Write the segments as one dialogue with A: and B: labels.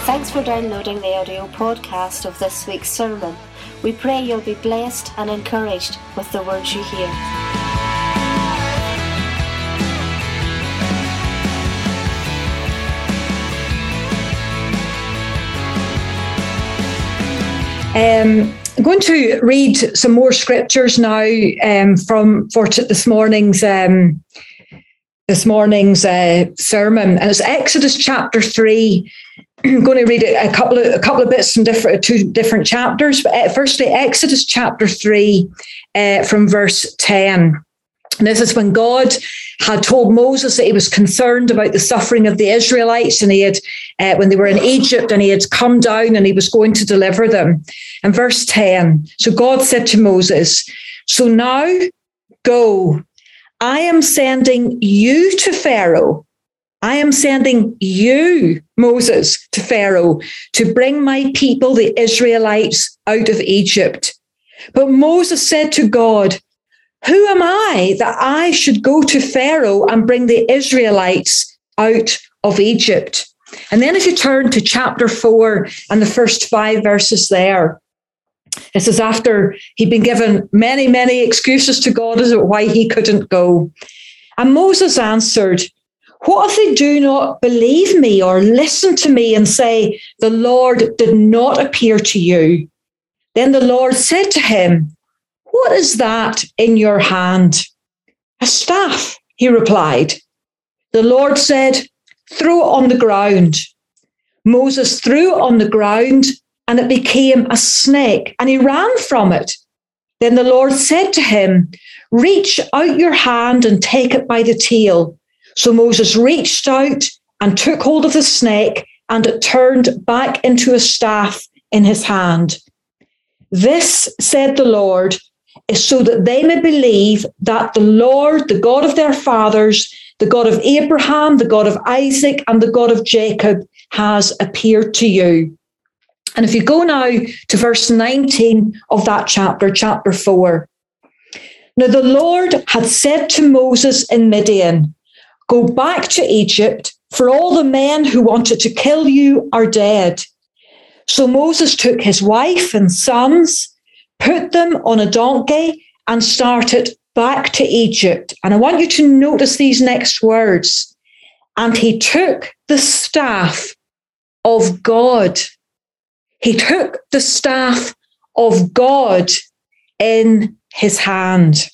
A: Thanks for downloading the audio podcast of this week's sermon. We pray you'll be blessed and encouraged with the words you hear.
B: I'm going to read some more scriptures now for this morning's sermon, and it's Exodus chapter 3. I'm going to read a couple of bits from two different chapters. But firstly, Exodus chapter 3 from verse 10. And this is when God had told Moses that he was concerned about the suffering of the Israelites, and he had, when they were in Egypt, and he had come down and he was going to deliver them. And verse 10, so God said to Moses, "So now go, I am sending you to Pharaoh. I am sending you, Moses, to Pharaoh to bring my people, the Israelites, out of Egypt." But Moses said to God, "Who am I that I should go to Pharaoh and bring the Israelites out of Egypt?" And then if you turn to chapter 4 and the first 5 verses there, this is after he'd been given many, many excuses to God as to why he couldn't go. And Moses answered, "What if they do not believe me or listen to me and say, 'The Lord did not appear to you'?" Then the Lord said to him, "What is that in your hand?" "A staff," he replied. The Lord said, "Throw it on the ground." Moses threw it on the ground, and it became a snake, and he ran from it. Then the Lord said to him, "Reach out your hand and take it by the tail." So Moses reached out and took hold of the snake, and it turned back into a staff in his hand. "This," said the Lord, "is so that they may believe that the Lord, the God of their fathers, the God of Abraham, the God of Isaac, and the God of Jacob, has appeared to you." And if you go now to verse 19 of that chapter 4. "Now the Lord had said to Moses in Midian, 'Go back to Egypt, for all the men who wanted to kill you are dead.' So Moses took his wife and sons, put them on a donkey, and started back to Egypt." And I want you to notice these next words. "And he took the staff of God." He took the staff of God in his hand.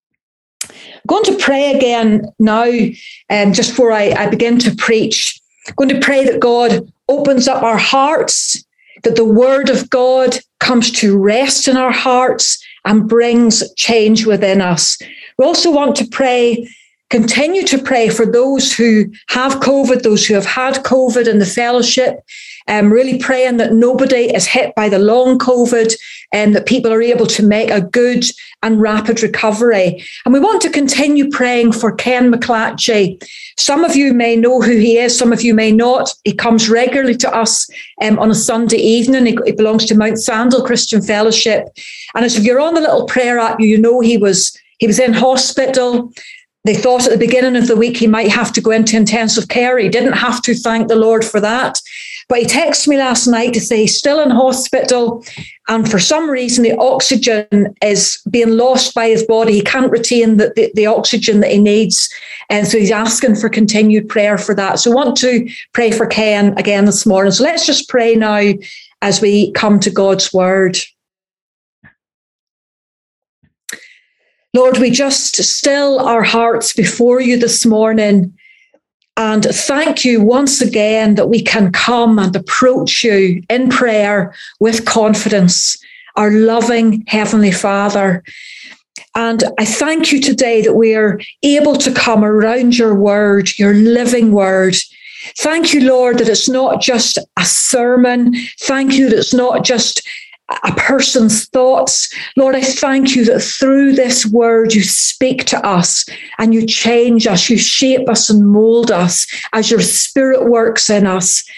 B: I'm going to pray again now, just before I begin to preach. I'm going to pray that God opens up our hearts, that the word of God comes to rest in our hearts and brings change within us. We also want to pray, continue to pray for those who have COVID, those who have had COVID in the fellowship. Really praying that nobody is hit by the long COVID and that people are able to make a good and rapid recovery. And we want to continue praying for Ken McClatchy. Some of you may know who he is, some of you may not. He comes regularly to us on a Sunday evening. He belongs to Mount Sandal Christian Fellowship. And as if you're on the little prayer app, you know he was in hospital. They thought at the beginning of the week he might have to go into intensive care. He didn't have to, thank the Lord for that. But he texted me last night to say he's still in hospital, and for some reason the oxygen is being lost by his body. He can't retain the oxygen that he needs, and so he's asking for continued prayer for that. So I want to pray for Ken again this morning. So let's just pray now as we come to God's word. Lord, we just still our hearts before you this morning, and thank you once again that we can come and approach you in prayer with confidence, our loving Heavenly Father. And I thank you today that we are able to come around your word, your living word. Thank you, Lord, that it's not just a sermon. Thank you that it's not just a person's thoughts. Lord, I thank you that through this word you speak to us and you change us, you shape us and mold us as your Spirit works in us.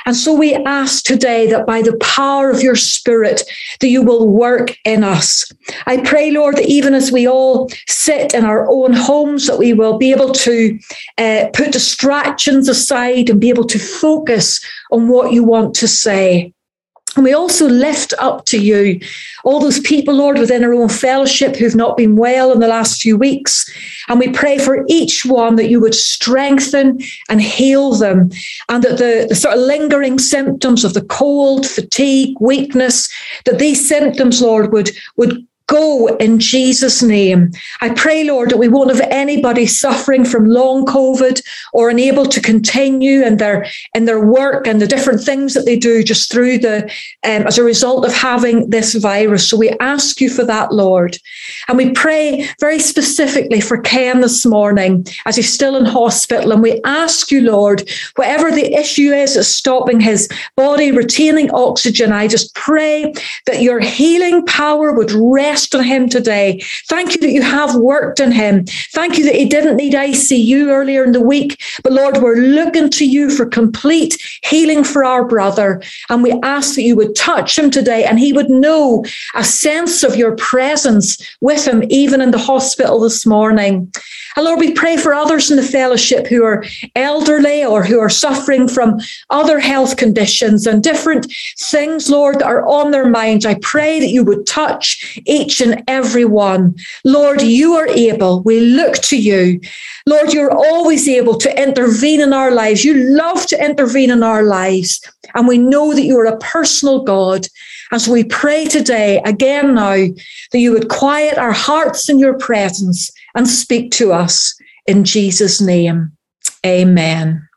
B: And so we ask today that by the power of your Spirit, that you will work in us. I pray, Lord, that even as we all sit in our own homes, that we will be able to put distractions aside and be able to focus on what you want to say. And we also lift up to you all those people, Lord, within our own fellowship who've not been well in the last few weeks. And we pray for each one that you would strengthen and heal them, and that the sort of lingering symptoms of the cold, fatigue, weakness, that these symptoms, Lord, would go in Jesus' name. I pray, Lord, that we won't have anybody suffering from long COVID or unable to continue in their work and the different things that they do just through as a result of having this virus. So we ask you for that, Lord. And we pray very specifically for Ken this morning as he's still in hospital. And we ask you, Lord, whatever the issue is that's stopping his body retaining oxygen, I just pray that your healing power would rest on him today. Thank you that you have worked in him. Thank you that he didn't need ICU earlier in the week. But Lord, we're looking to you for complete healing for our brother. And we ask that you would touch him today and he would know a sense of your presence with him, even in the hospital this morning. And Lord, we pray for others in the fellowship who are elderly or who are suffering from other health conditions and different things, Lord, that are on their minds. I pray that you would touch each and every one. Lord, you are able. We look to you. Lord, you're always able to intervene in our lives. You love to intervene in our lives. And we know that you are a personal God. And so we pray today, again now, that you would quiet our hearts in your presence and speak to us in Jesus' name. Amen.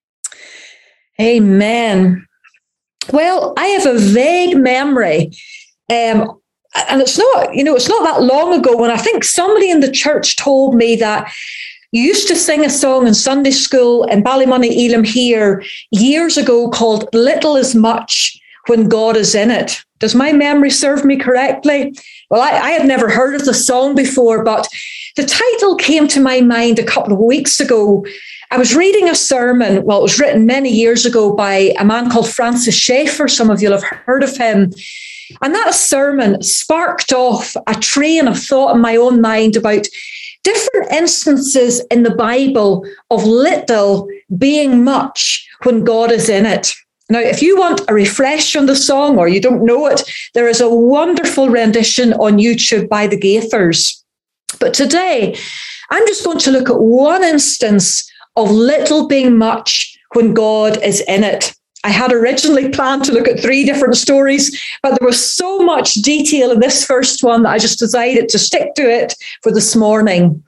B: Amen. Well, I have a vague memory, and it's not that long ago when I think somebody in the church told me that you used to sing a song in Sunday school in Ballymoney, Elim here years ago called "Little is Much When God is in It." Does my memory serve me correctly? Well, I had never heard of the song before, but the title came to my mind a couple of weeks ago. I was reading a sermon. Well, it was written many years ago by a man called Francis Schaeffer. Some of you will have heard of him. And that sermon sparked off a train of thought in my own mind about different instances in the Bible of little being much when God is in it. Now, if you want a refresh on the song or you don't know it, there is a wonderful rendition on YouTube by the Gaithers. But today, I'm just going to look at one instance of little being much when God is in it. I had originally planned to look at 3 different stories, but there was so much detail in this first one that I just decided to stick to it for this morning.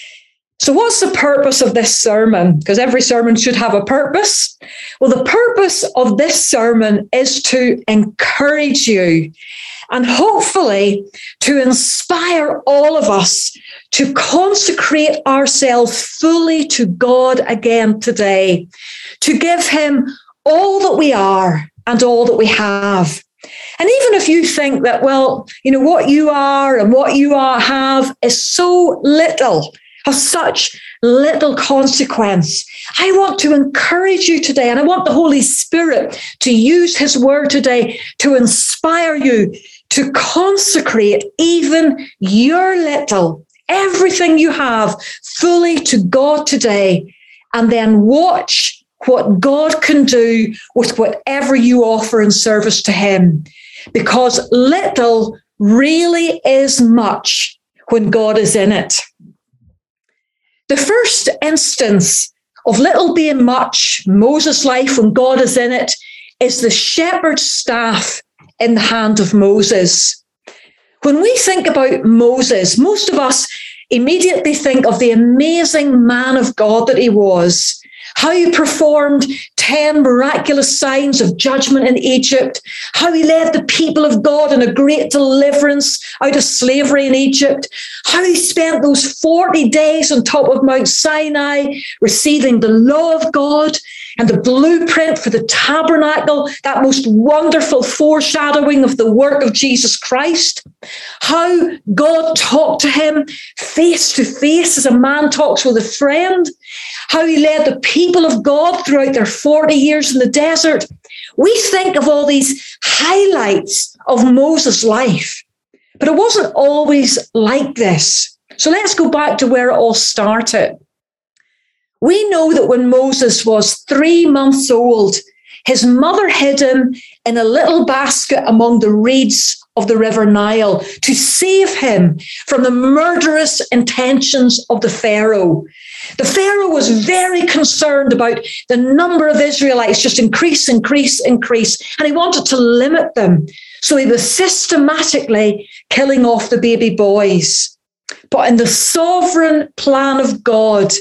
B: So what's the purpose of this sermon? Because every sermon should have a purpose. Well, the purpose of this sermon is to encourage you and hopefully to inspire all of us to consecrate ourselves fully to God again today, to give him all that we are and all that we have. And even if you think that, well, what you are and what you have is so little, of such little consequence, I want to encourage you today, and I want the Holy Spirit to use his word today to inspire you to consecrate even your little, everything you have, fully to God today, and then watch what God can do with whatever you offer in service to him. Because little really is much when God is in it. The first instance of little being much, Moses' life when God is in it, is the shepherd's staff in the hand of Moses. When we think about Moses, most of us immediately think of the amazing man of God that he was, how he performed 10 miraculous signs of judgment in Egypt, how he led the people of God in a great deliverance out of slavery in Egypt, how he spent those 40 days on top of Mount Sinai receiving the law of God and the blueprint for the tabernacle, that most wonderful foreshadowing of the work of Jesus Christ, how God talked to him face to face as a man talks with a friend, how he led the people of God throughout their 40 years in the desert, We think of all these highlights of Moses' life, but it wasn't always like this. So let's go back to where it all started. We know that when Moses was 3 months old, his mother hid him in a little basket among the reeds of the River Nile to save him from the murderous intentions of the Pharaoh. The Pharaoh was very concerned about the number of Israelites just increase, and he wanted to limit them. So he was systematically killing off the baby boys. But in the sovereign plan of God,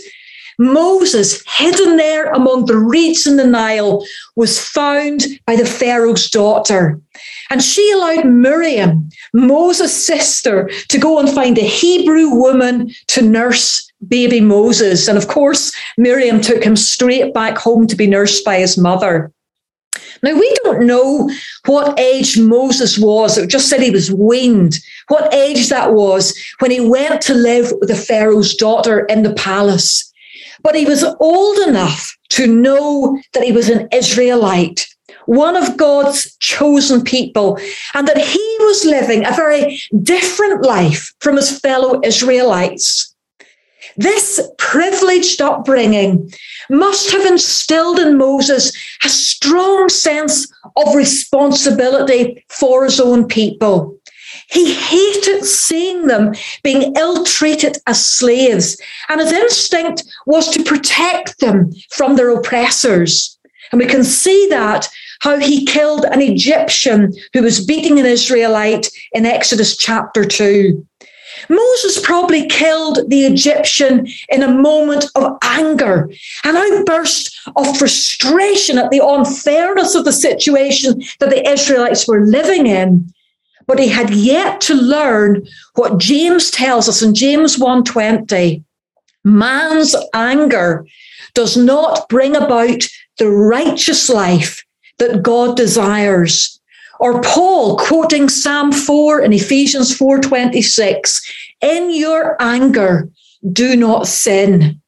B: Moses, hidden there among the reeds in the Nile, was found by the Pharaoh's daughter. And she allowed Miriam, Moses' sister, to go and find a Hebrew woman to nurse baby Moses. And of course, Miriam took him straight back home to be nursed by his mother. Now, we don't know what age Moses was. It just said he was weaned. What age that was when he went to live with the Pharaoh's daughter in the palace. But he was old enough to know that he was an Israelite, one of God's chosen people, and that he was living a very different life from his fellow Israelites. This privileged upbringing must have instilled in Moses a strong sense of responsibility for his own people. He hated seeing them being ill-treated as slaves, and his instinct was to protect them from their oppressors. And we can see that, how he killed an Egyptian who was beating an Israelite in Exodus chapter 2. Moses probably killed the Egyptian in a moment of anger, an outburst of frustration at the unfairness of the situation that the Israelites were living in. But he had yet to learn what James tells us in James 1:20. Man's anger does not bring about the righteous life that God desires. Or Paul, quoting Psalm 4 in Ephesians 4:26, in your anger, do not sin.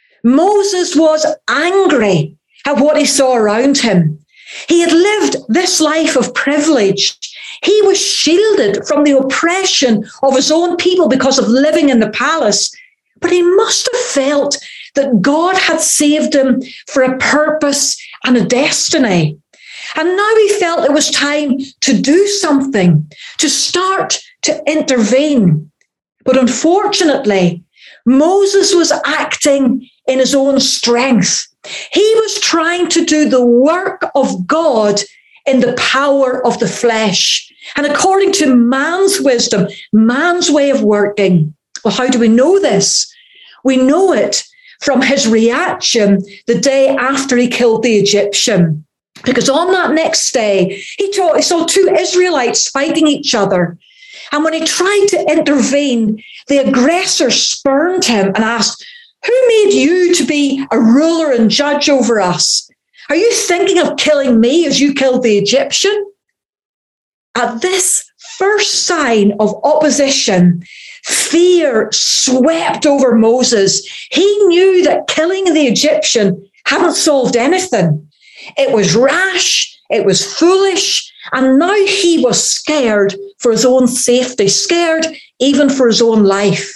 B: Moses was angry at what he saw around him. He had lived this life of privilege. He was shielded from the oppression of his own people because of living in the palace. But he must have felt that God had saved him for a purpose and a destiny. And now he felt it was time to do something, to start to intervene. But unfortunately, Moses was acting in his own strength. He was trying to do the work of God in the power of the flesh. And according to man's wisdom, man's way of working. Well, how do we know this? We know it from his reaction the day after he killed the Egyptian. Because on that next day, he saw 2 Israelites fighting each other. And when he tried to intervene, the aggressor spurned him and asked, who made you to be a ruler and judge over us? Are you thinking of killing me as you killed the Egyptian? At this first sign of opposition, fear swept over Moses. He knew that killing the Egyptian hadn't solved anything. It was rash, it was foolish, and now he was scared for his own safety, scared even for his own life.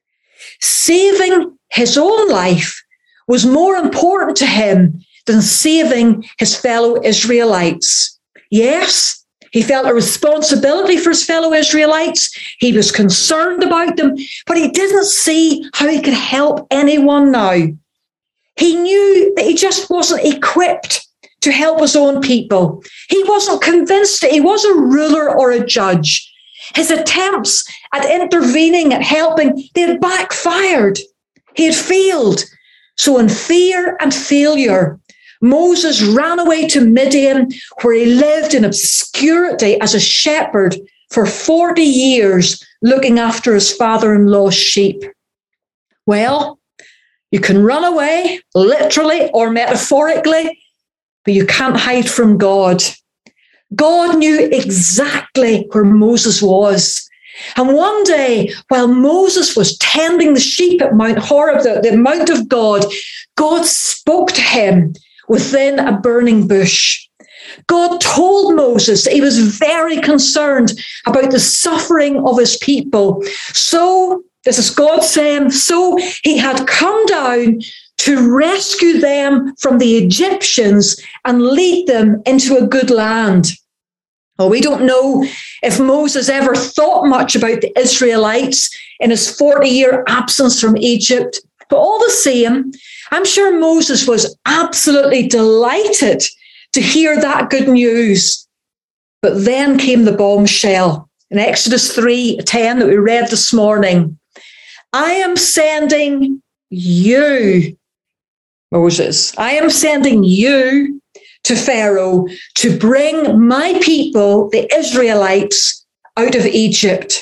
B: Saving his own life was more important to him than saving his fellow Israelites. Yes, he felt a responsibility for his fellow Israelites. He was concerned about them, but he didn't see how he could help anyone now. He knew that he just wasn't equipped to help his own people. He wasn't convinced that he was a ruler or a judge. His attempts at intervening, at helping, they had backfired. He had failed. So in fear and failure, Moses ran away to Midian, where he lived in obscurity as a shepherd for 40 years, looking after his father-in-law's sheep. Well, you can run away, literally or metaphorically, but you can't hide from God. God knew exactly where Moses was. And one day, while Moses was tending the sheep at Mount Horeb, the Mount of God, God spoke to him within a burning bush. God told Moses that he was very concerned about the suffering of his people. So, this is God saying, so he had come down to rescue them from the Egyptians and lead them into a good land. Well, we don't know if Moses ever thought much about the Israelites in his 40-year absence from Egypt, but all the same, I'm sure Moses was absolutely delighted to hear that good news. But then came the bombshell in Exodus 3:10 that we read this morning. I am sending you, Moses. I am sending you to Pharaoh to bring my people, the Israelites, out of Egypt.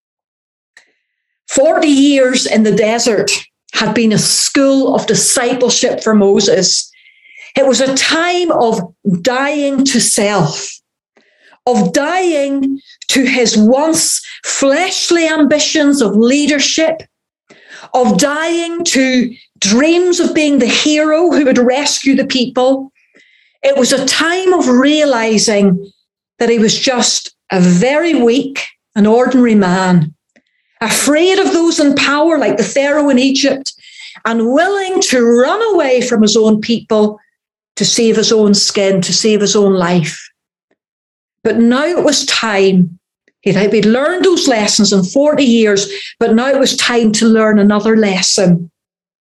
B: 40 years in the desert had been a school of discipleship for Moses. It was a time of dying to self, of dying to his once fleshly ambitions of leadership, of dying to dreams of being the hero who would rescue the people. It was a time of realizing that he was just a very weak and ordinary man, afraid of those in power like the Pharaoh in Egypt, and willing to run away from his own people to save his own skin, to save his own life. But now it was time. He'd learned those lessons in 40 years, but now it was time to learn another lesson.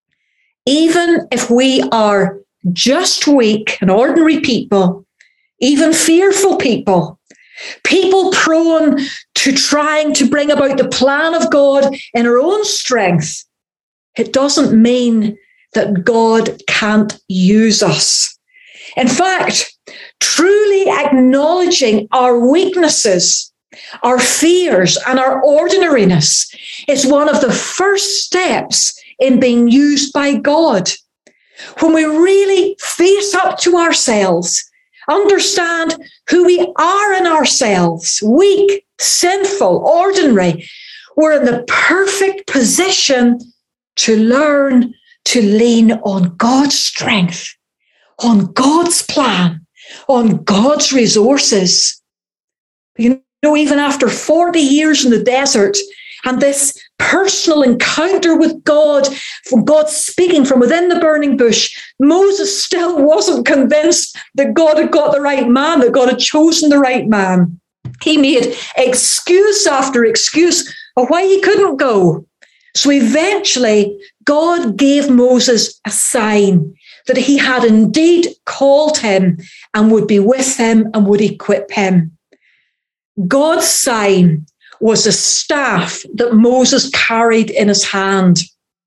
B: Even if we are just weak and ordinary people, even fearful people, people prone to trying to bring about the plan of God in our own strength, it doesn't mean that God can't use us. In fact, truly acknowledging our weaknesses, our fears, and our ordinariness is one of the first steps in being used by God. When we really face up to ourselves, understand who we are in ourselves, weak, sinful, ordinary, we're in the perfect position to learn to lean on God's strength, on God's plan, on God's resources. You know, even after 40 years in the desert and this personal encounter with God, from God speaking from within the burning bush, Moses still wasn't convinced that God had got the right man, that God had chosen the right man. He made excuse after excuse of why he couldn't go. So eventually, God gave Moses a sign that he had indeed called him and would be with him and would equip him. God's sign was a staff that Moses carried in his hand.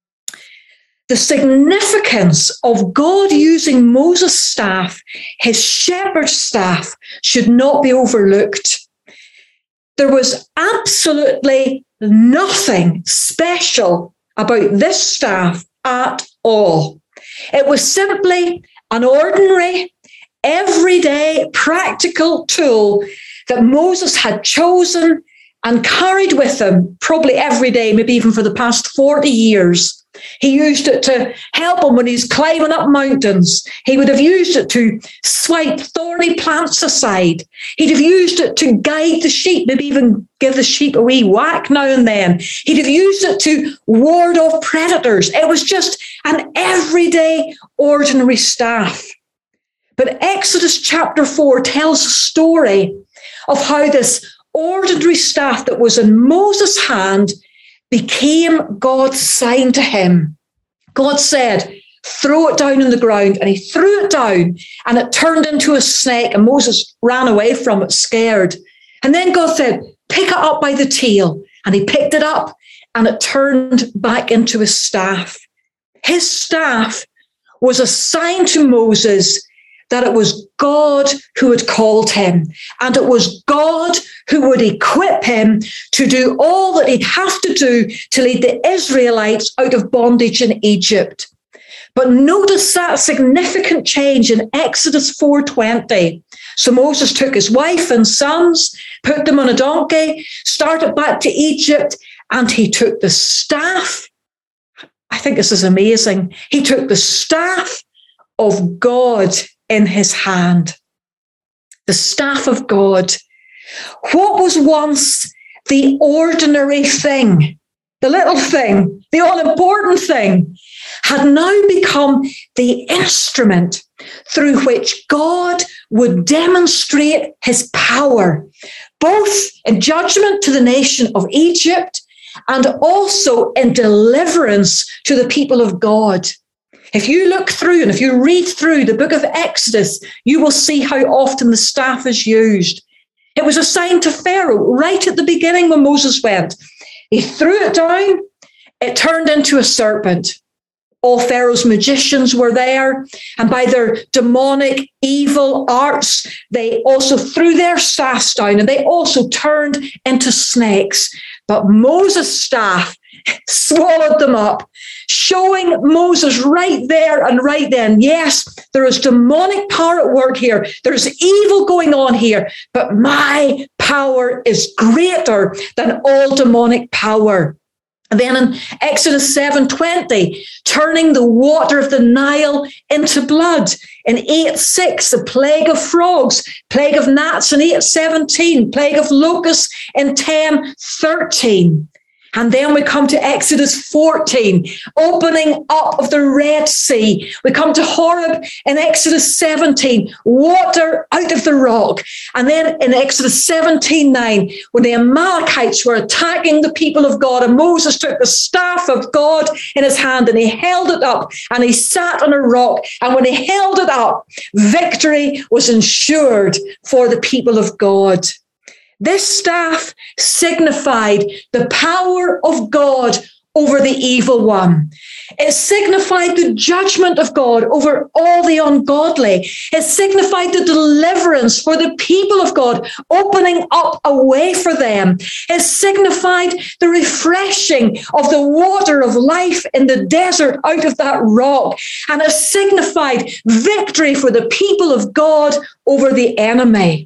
B: The significance of God using Moses' staff, his shepherd's staff, should not be overlooked. There was absolutely nothing special about this staff at all. It was simply an ordinary, everyday, practical tool that Moses had chosen and carried with him probably every day, maybe even for the past 40 years. He used it to help him when he's climbing up mountains. He would have used it to swipe thorny plants aside. He'd have used it to guide the sheep, maybe even give the sheep a wee whack now and then. He'd have used it to ward off predators. It was just an everyday, ordinary staff. But Exodus chapter 4 tells a story of how this ordinary staff that was in Moses' hand became God's sign to him. God said, throw it down on the ground, and he threw it down and it turned into a snake, and Moses ran away from it scared. And then God said, pick it up by the tail, and he picked it up and it turned back into his staff. His staff was a sign to Moses that it was God who had called him, and it was God who would equip him to do all that he'd have to do to lead the Israelites out of bondage in Egypt. But notice that significant change in Exodus 4:20. So Moses took his wife and sons, put them on a donkey, started back to Egypt, and he took the staff. I think this is amazing. He took the staff of God in his hand. the staff of God. What was once the ordinary thing, the little thing, the all-important thing, had now become the instrument through which God would demonstrate his power, both in judgment to the nation of Egypt and also in deliverance to the people of God. If you look through and if you read through the book of Exodus, you will see how often the staff is used. It was assigned to Pharaoh right at the beginning when Moses went. He threw it down, it turned into a serpent. All Pharaoh's magicians were there, and by their demonic, evil arts, they also threw their staffs down, and they also turned into snakes. But Moses' staff swallowed them up, showing Moses right there and right then, yes, there is demonic power at work here. There's evil going on here, but my power is greater than all demonic power. And then in Exodus 7:20, turning the water of the Nile into blood. In 8:6, the plague of frogs, plague of gnats in 8:17, plague of locusts in 10:13. And then we come to Exodus 14, opening up of the Red Sea. We come to Horeb in Exodus 17, water out of the rock. And then in Exodus 17:9, when the Amalekites were attacking the people of God, and Moses took the staff of God in his hand and he held it up and he sat on a rock. And when he held it up, victory was ensured for the people of God. This staff signified the power of God over the evil one. It signified the judgment of God over all the ungodly. It signified the deliverance for the people of God, opening up a way for them. It signified the refreshing of the water of life in the desert out of that rock. And it signified victory for the people of God over the enemy.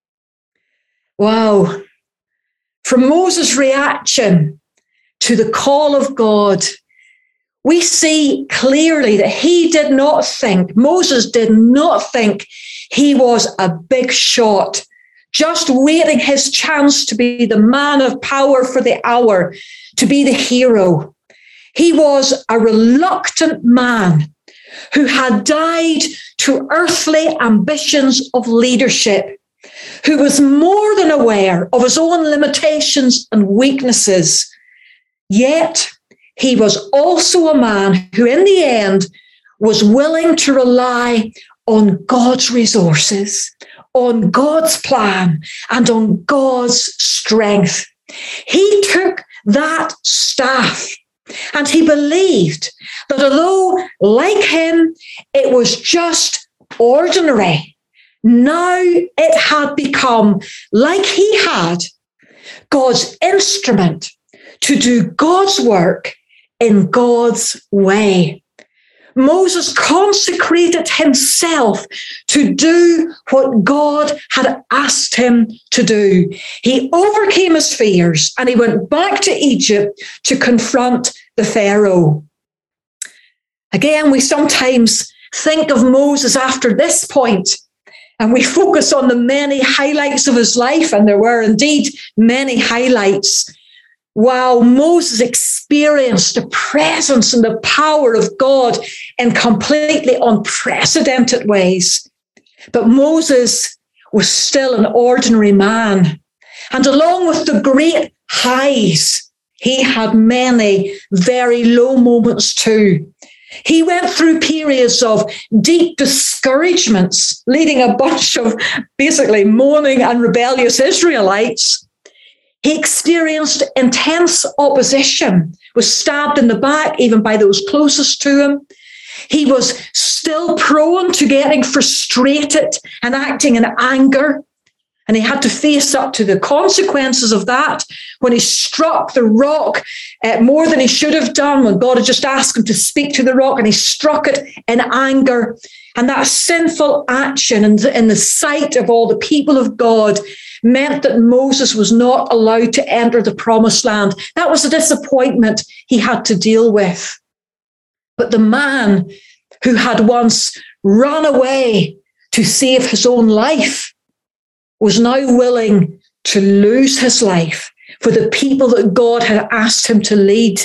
B: Wow. From Moses' reaction to the call of God, we see clearly that Moses did not think he was a big shot, just waiting his chance to be the man of power for the hour, to be the hero. He was a reluctant man who had died to earthly ambitions of leadership, who was more than aware of his own limitations and weaknesses. Yet he was also a man who in the end was willing to rely on God's resources, on God's plan, and on God's strength. He took that staff and he believed that although, like him, it was just ordinary, now it had become, like he had, God's instrument to do God's work in God's way. Moses consecrated himself to do what God had asked him to do. He overcame his fears and he went back to Egypt to confront the Pharaoh. Again, we sometimes think of Moses after this point, and we focus on the many highlights of his life, and there were indeed many highlights. Wow, Moses experienced the presence and the power of God in completely unprecedented ways. But Moses was still an ordinary man. And along with the great highs, he had many very low moments too. He went through periods of deep discouragements, leading a bunch of basically moaning and rebellious Israelites. He experienced intense opposition, was stabbed in the back, even by those closest to him. He was still prone to getting frustrated and acting in anger. And he had to face up to the consequences of that when he struck the rock more than he should have done, when God had just asked him to speak to the rock, and he struck it in anger. And that sinful action in the sight of all the people of God meant that Moses was not allowed to enter the promised land. That was a disappointment he had to deal with. But the man who had once run away to save his own life was now willing to lose his life for the people that God had asked him to lead.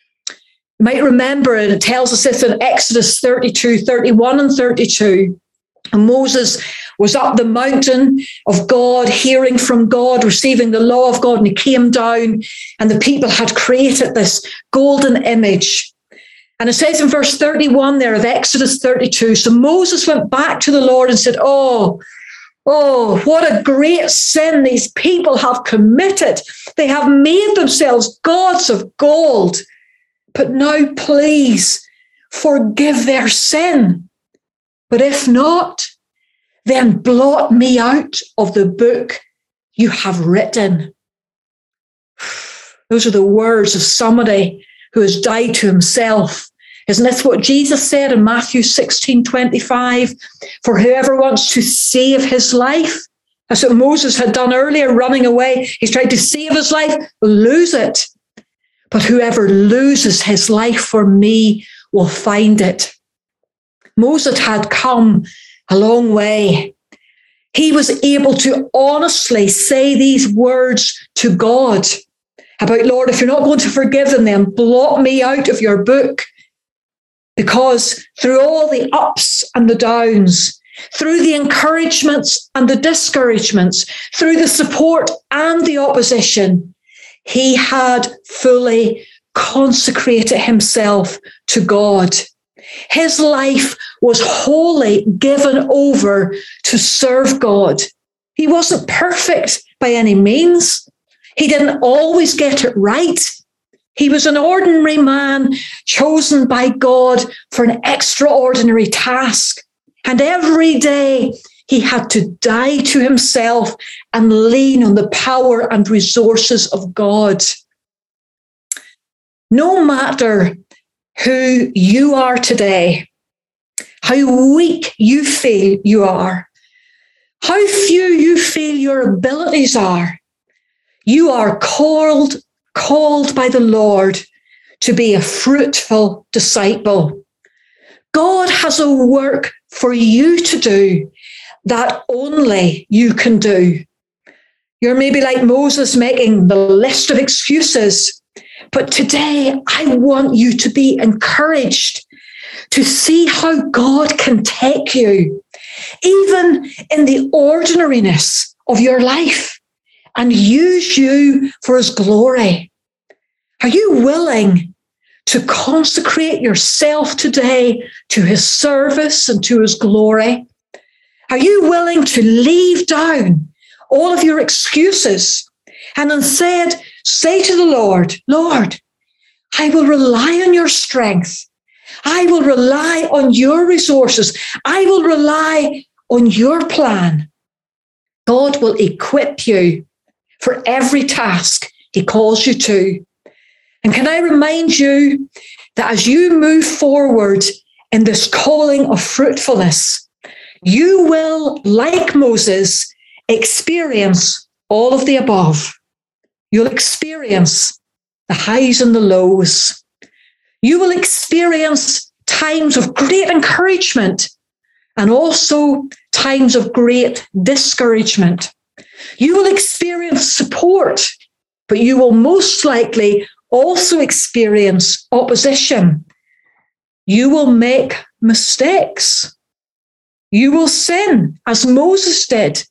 B: You might remember, and it tells us this in Exodus 32, 31 and 32. And Moses was up the mountain of God, hearing from God, receiving the law of God, and he came down, and the people had created this golden image. And it says in verse 31 there of Exodus 32, so Moses went back to the Lord and said, Oh, what a great sin these people have committed. They have made themselves gods of gold. But now, please, forgive their sin. But if not, then blot me out of the book you have written. Those are the words of somebody who has died to himself. Isn't this what Jesus said in Matthew 16:25? For whoever wants to save his life, that's what Moses had done earlier, running away. He's tried to save his life, will lose it. But whoever loses his life for me will find it. Moses had come a long way. He was able to honestly say these words to God about, Lord, if you're not going to forgive them, then blot me out of your book. Because through all the ups and the downs, through the encouragements and the discouragements, through the support and the opposition, he had fully consecrated himself to God. His life was wholly given over to serve God. He wasn't perfect by any means. He didn't always get it right. He was an ordinary man chosen by God for an extraordinary task. And every day he had to die to himself and lean on the power and resources of God. No matter who you are today, how weak you feel you are, how few you feel your abilities are, you are called by the Lord to be a fruitful disciple. God has a work for you to do that only you can do. You're maybe like Moses making the list of excuses, but today I want you to be encouraged to see how God can take you, even in the ordinariness of your life, and use you for his glory. Are you willing to consecrate yourself today to his service and to his glory? Are you willing to leave down all of your excuses and instead say to the Lord, Lord, I will rely on your strength. I will rely on your resources. I will rely on your plan. God will equip you for every task he calls you to. And can I remind you that as you move forward in this calling of fruitfulness, you will, like Moses, experience all of the above. You'll experience the highs and the lows. You will experience times of great encouragement and also times of great discouragement. You will experience support, but you will most likely also experience opposition. You will make mistakes. You will sin, as Moses did.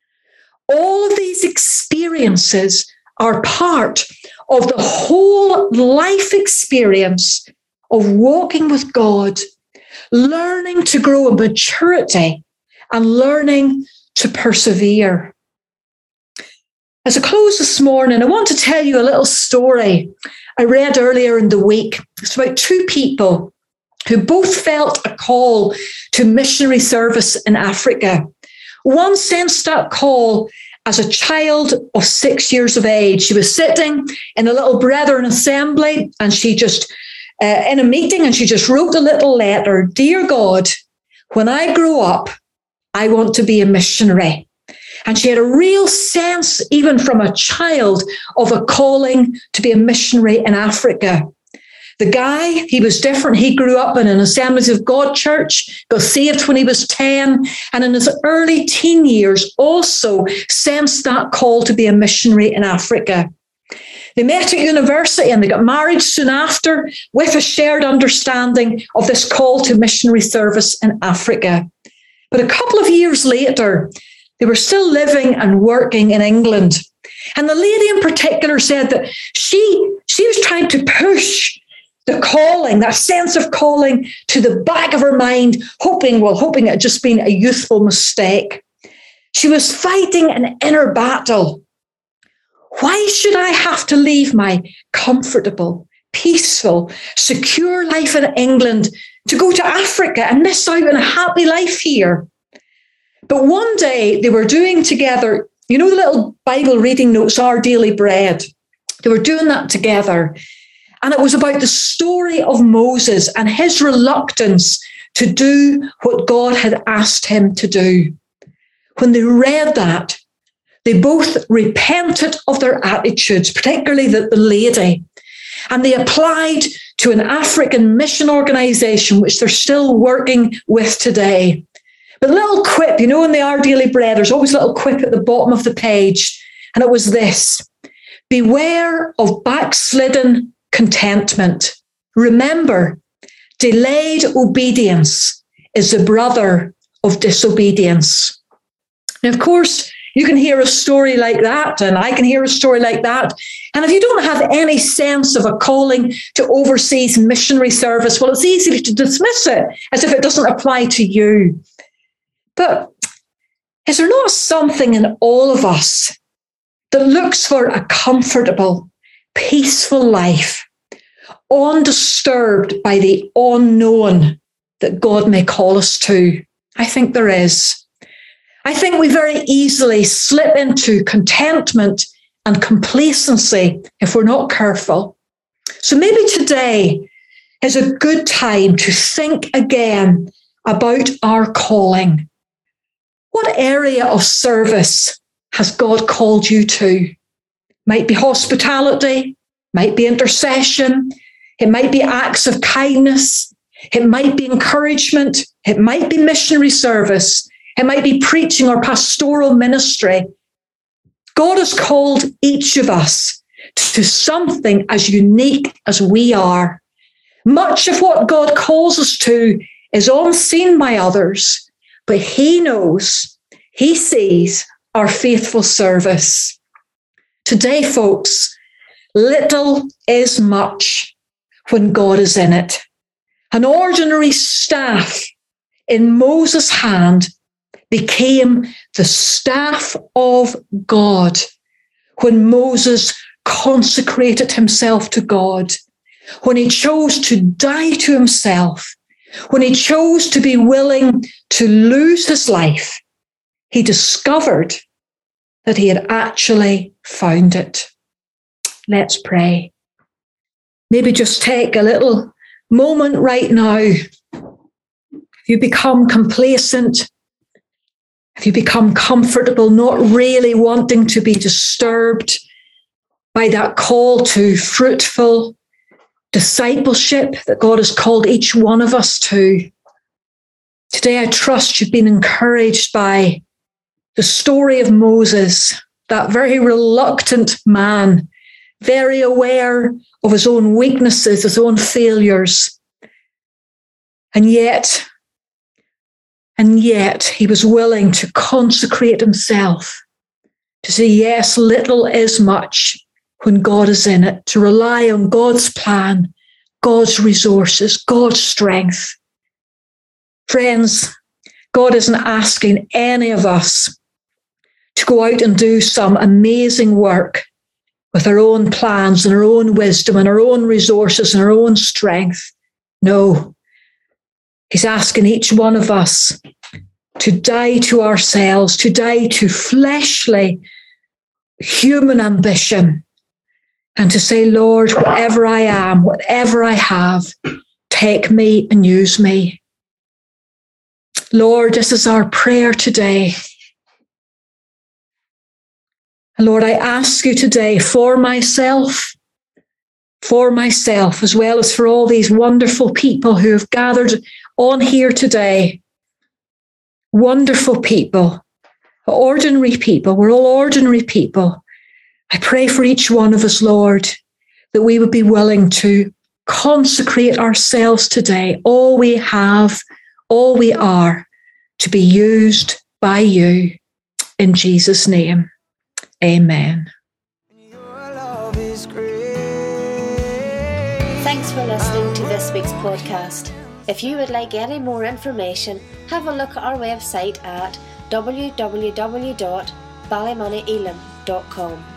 B: All of these experiences are part of the whole life experience of walking with God, learning to grow in maturity and learning to persevere. As I close this morning, I want to tell you a little story I read earlier in the week. It's about two people who both felt a call to missionary service in Africa. One sensed that call as a child of 6 years of age. She was sitting in a little brethren assembly and she just, in a meeting, and she just wrote a little letter. Dear God, when I grow up, I want to be a missionary. And she had a real sense, even from a child, of a calling to be a missionary in Africa. The guy, he was different. He grew up in an Assemblies of God church, got saved when he was 10, and in his early teen years also sensed that call to be a missionary in Africa. They met at university and they got married soon after with a shared understanding of this call to missionary service in Africa. But a couple of years later, they were still living and working in England. And the lady in particular said that she was trying to push the calling, that sense of calling, to the back of her mind, hoping it had just been a youthful mistake. She was fighting an inner battle. Why should I have to leave my comfortable, peaceful, secure life in England to go to Africa and miss out on a happy life here? But one day they were doing together, you know, the little Bible reading notes, Our Daily Bread. They were doing that together. And it was about the story of Moses and his reluctance to do what God had asked him to do. When they read that, they both repented of their attitudes, particularly the lady, and they applied to an African mission organization, which they're still working with today. But a little quip, you know, in the Our Daily Bread, there's always a little quip at the bottom of the page, and it was this: beware of backslidden contentment. Remember, delayed obedience is the brother of disobedience. Now, of course, you can hear a story like that, and I can hear a story like that. And if you don't have any sense of a calling to overseas missionary service, well, it's easy to dismiss it as if it doesn't apply to you. But is there not something in all of us that looks for a comfortable, peaceful life, undisturbed by the unknown that God may call us to? I think there is. I think we very easily slip into contentment and complacency if we're not careful. So maybe today is a good time to think again about our calling. What area of service has God called you to? Might be hospitality, might be intercession, it might be acts of kindness, it might be encouragement, it might be missionary service, it might be preaching or pastoral ministry. God has called each of us to something as unique as we are. Much of what God calls us to is unseen by others, but He knows, He sees our faithful service. Today, folks, little is much when God is in it. An ordinary staff in Moses' hand became the staff of God when Moses consecrated himself to God, when he chose to die to himself, when he chose to be willing to lose his life. He discovered that he had actually found it. Let's pray. Maybe just take a little moment right now. If you become complacent, if you become comfortable, not really wanting to be disturbed by that call to fruitful discipleship that God has called each one of us to. Today, I trust you've been encouraged by the story of Moses, that very reluctant man, very aware of his own weaknesses, his own failures. And yet he was willing to consecrate himself, to say, yes, little is much when God is in it, to rely on God's plan, God's resources, God's strength. Friends, God isn't asking any of us to go out and do some amazing work with our own plans and our own wisdom and our own resources and our own strength. No. He's asking each one of us to die to ourselves, to die to fleshly human ambition, and to say, Lord, whatever I am, whatever I have, take me and use me. Lord, this is our prayer today. Lord, I ask you today for myself, for myself, as well as for all these wonderful people who have gathered on here today. Wonderful people, ordinary people. We're all ordinary people. I pray for each one of us, Lord, that we would be willing to consecrate ourselves today, all we have, all we are, to be used by you. In Jesus' name, amen.
A: Thanks for listening to this week's podcast. If you would like any more information, have a look at our website at www.ballymonnyelam.com.